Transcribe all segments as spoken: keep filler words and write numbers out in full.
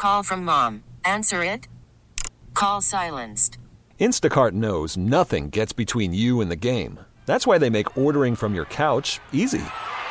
Call from mom. Answer it. Call silenced. Instacart knows nothing gets between you and the game. That's why they make ordering from your couch easy.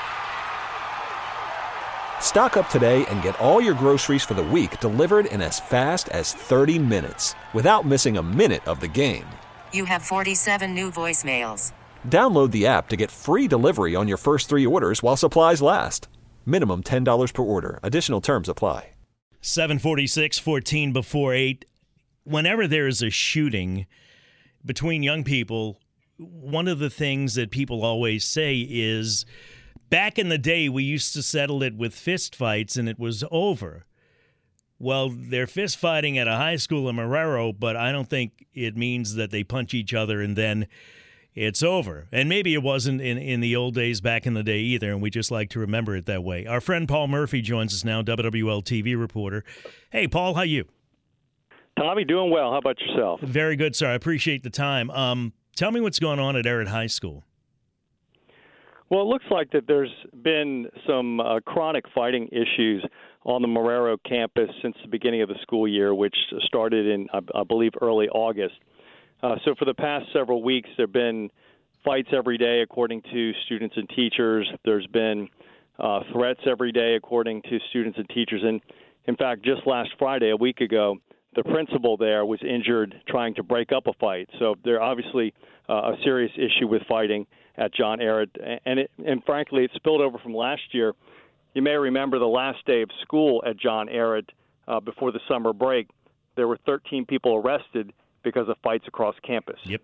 Stock up today and get all your groceries for the week delivered in as fast as thirty minutes without missing a minute of the game. You have forty-seven new voicemails. Download the app to get free delivery on your first three orders while supplies last. Minimum ten dollars per order. Additional terms apply. seven forty-six, fourteen before eight. Whenever there is a shooting between young people, one of the things that people always say is, back in the day, we used to settle it with fist fights and it was over. Well, they're fist fighting at a high school in Marrero, but I don't think it means that they punch each other and then it's over. And maybe it wasn't in, in the old days back in the day either, and we just like to remember it that way. Our friend Paul Murphy joins us now, W W L T V reporter. Hey, Paul, how you? Tommy, doing well. How about yourself? Very good, sir. I appreciate the time. Um, tell me what's going on at Errett High School. Well, it looks like that there's been some uh, chronic fighting issues on the Marrero campus since the beginning of the school year, which started in, I, I believe, early August. Uh, so for the past several weeks, there have been fights every day, according to students and teachers. There's been uh, threats every day, according to students and teachers. And, in fact, just last Friday, a week ago, the principal there was injured trying to break up a fight. So there's obviously uh, a serious issue with fighting at John Ehret. And, it, and frankly, it spilled over from last year. You may remember the last day of school at John Ehret uh, before the summer break. There were thirteen people arrested because of fights across campus. Yep.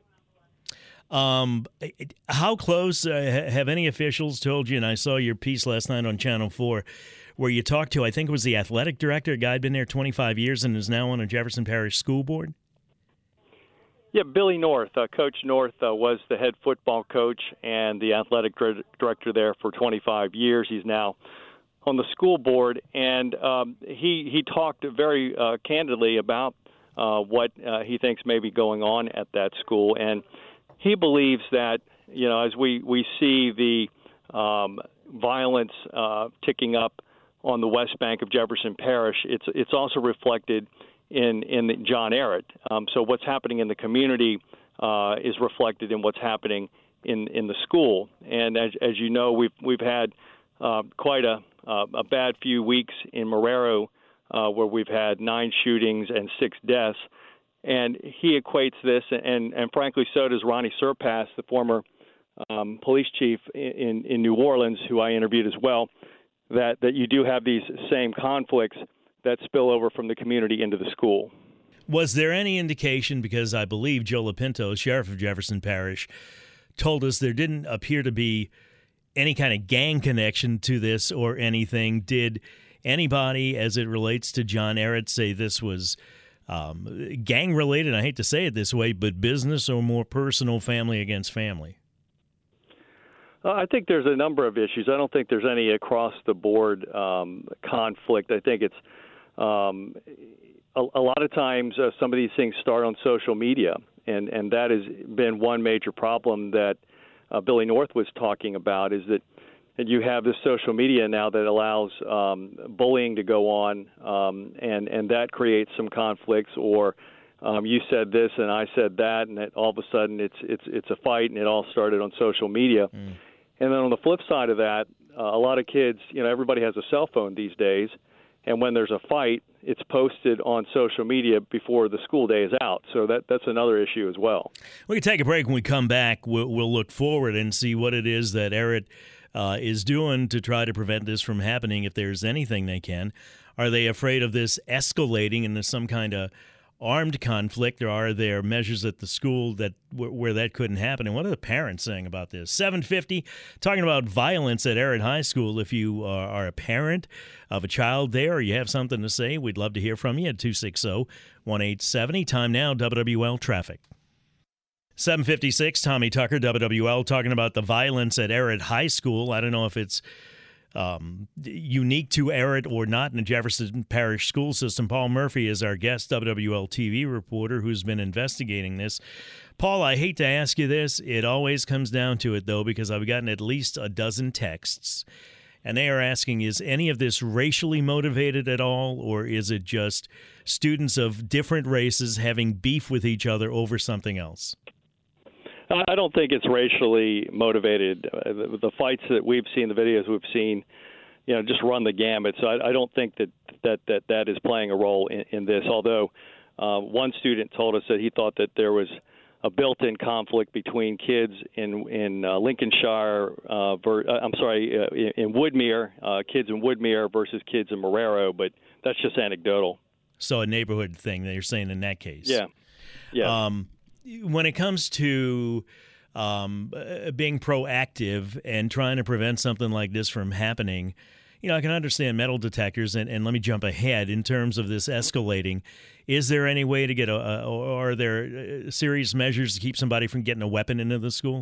Um, how close uh, have any officials told you, and I saw your piece last night on Channel four, where you talked to, I think it was the athletic director, a guy who'd been there twenty-five years and is now on a Jefferson Parish School Board? Yeah, Billy North. Uh, Coach North uh, was the head football coach and the athletic director there for twenty-five years. He's now on the school board, and um, he, he talked very uh, candidly about uh, what uh, he thinks may be going on at that school. And he believes that, you know, as we, we see the um, violence uh, ticking up on the west bank of Jefferson Parish, it's it's also reflected in in the John Ehret. Um, so what's happening in the community uh, is reflected in what's happening in, in the school. And as as you know, we've we've had uh, quite a uh, a bad few weeks in Marrero, uh, where we've had nine shootings and six deaths. And he equates this, and and frankly, so does Ronnie Surpass, the former um, police chief in in New Orleans, who I interviewed as well. That, that you do have these same conflicts that spill over from the community into the school. Was there any indication, because I believe Joe Lapinto, sheriff of Jefferson Parish, told us there didn't appear to be any kind of gang connection to this or anything? Did anybody, as it relates to John Ehret, say this was um, gang-related? I hate to say it this way, but business or more personal, family against family? Uh, I think there's a number of issues. I don't think there's any across-the-board um, conflict. I think it's um, a, a lot of times uh, some of these things start on social media, and, and that has been one major problem that uh, Billy North was talking about, is that and you have this social media now that allows um, bullying to go on, um, and, and that creates some conflicts, or Um, you said this and I said that, and it, all of a sudden it's it's it's a fight, and it all started on social media. Mm. And then on the flip side of that, uh, a lot of kids, you know, everybody has a cell phone these days, and when there's a fight, it's posted on social media before the school day is out. So that that's another issue as well. We can take a break. When we come back, we'll, we'll look forward and see what it is that Ehret uh, is doing to try to prevent this from happening, if there's anything they can. Are they afraid of this escalating into some kind of armed conflict, or are there measures at the school that where that couldn't happen? And what are the parents saying about this? seven fifty, talking about violence at Ehret High School. If you are, are a parent of a child there, or you have something to say, we'd love to hear from you at two six zero, one eight seven zero. Time now, W W L Traffic. seven fifty-six, Tommy Tucker, W W L, talking about the violence at Ehret High School. I don't know if it's Um, unique to Ehret or not in the Jefferson Parish school system. Paul Murphy is our guest, W W L T V reporter, who's been investigating this. Paul, I hate to ask you this. It always comes down to it, though, because I've gotten at least a dozen texts, And they are asking, is any of this racially motivated at all, or is it just students of different races having beef with each other over something else? I don't think it's racially motivated. Uh, the, the fights that we've seen, the videos we've seen, you know, just run the gamut. So I, I don't think that that, that that is playing a role in, in this, although uh, one student told us that he thought that there was a built-in conflict between kids in in uh, Lincolnshire, uh, ver- uh, I'm sorry, uh, in, in Woodmere, uh, kids in Woodmere versus kids in Marrero, but that's just anecdotal. So a neighborhood thing that you're saying in that case. Yeah, yeah. Um, when it comes to um, uh, being proactive and trying to prevent something like this from happening, you know, I can understand metal detectors, and, and let me jump ahead in terms of this escalating. Is there any way to get a, a or are there serious measures to keep somebody from getting a weapon into the school?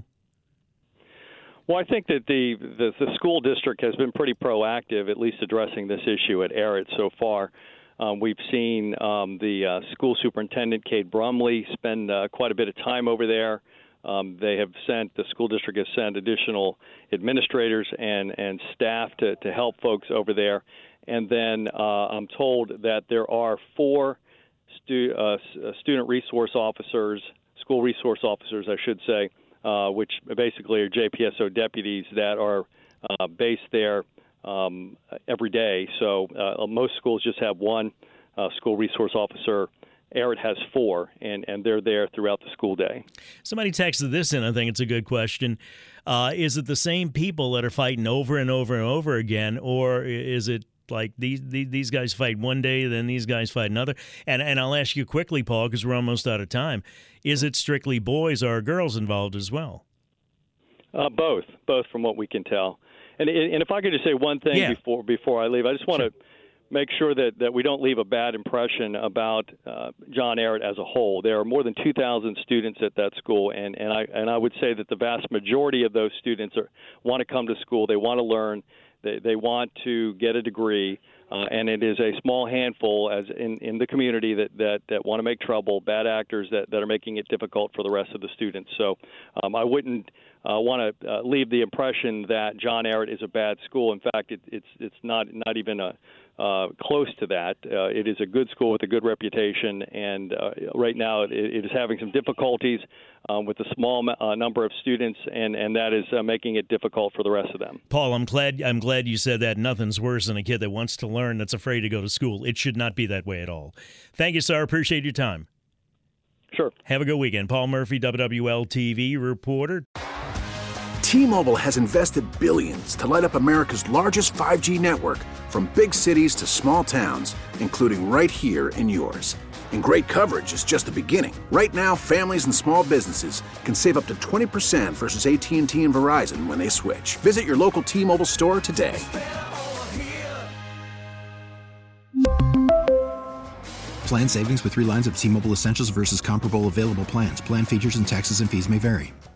Well, I think that the, the, the school district has been pretty proactive, at least addressing this issue at Arrett so far. Um, we've seen um, the uh, school superintendent, Kate Brumley, spend uh, quite a bit of time over there. Um, they have sent, the school district has sent additional administrators and, and staff to, to help folks over there. And then uh, I'm told that there are four stu- uh, student resource officers, school resource officers, I should say, uh, which basically are J P S O deputies that are uh, based there um, every day. So uh, most schools just have one uh, school resource officer. Arrett has four, and, and they're there throughout the school day. Somebody texted this in. I think it's a good question. Uh, is it the same people that are fighting over and over and over again, or is it like these these guys fight one day, then these guys fight another? And and I'll ask you quickly, Paul, because we're almost out of time. Is it strictly boys or girls involved as well? Uh, both, both from what we can tell. And and if I could just say one thing yeah. before before I leave, I just want to. Sure. make sure that, that we don't leave a bad impression about uh, John Arrett as a whole. There are more than two thousand students at that school, and, and I and I would say that the vast majority of those students are, want to come to school. They want to learn. They, they want to get a degree, uh, and it is a small handful as in, in the community that, that, that want to make trouble, bad actors that, that are making it difficult for the rest of the students. So um, I wouldn't uh, want to uh, leave the impression that John Arrett is a bad school. In fact, it, it's it's not not even a Uh, close to that. Uh, it is a good school with a good reputation, and uh, right now it, it is having some difficulties um, with a small uh, number of students, and, and that is uh, making it difficult for the rest of them. Paul, I'm glad I'm glad you said that. Nothing's worse than a kid that wants to learn that's afraid to go to school. It should not be that way at all. Thank you, sir. Appreciate your time. Sure. Have a good weekend. Paul Murphy, W W L T V reporter. T-Mobile has invested billions to light up America's largest five G network, from big cities to small towns, including right here in yours. And great coverage is just the beginning. Right now, families and small businesses can save up to twenty percent versus A T and T and Verizon when they switch. Visit your local T-Mobile store today. Plan savings with three lines of T-Mobile Essentials versus comparable available plans. Plan features and taxes and fees may vary.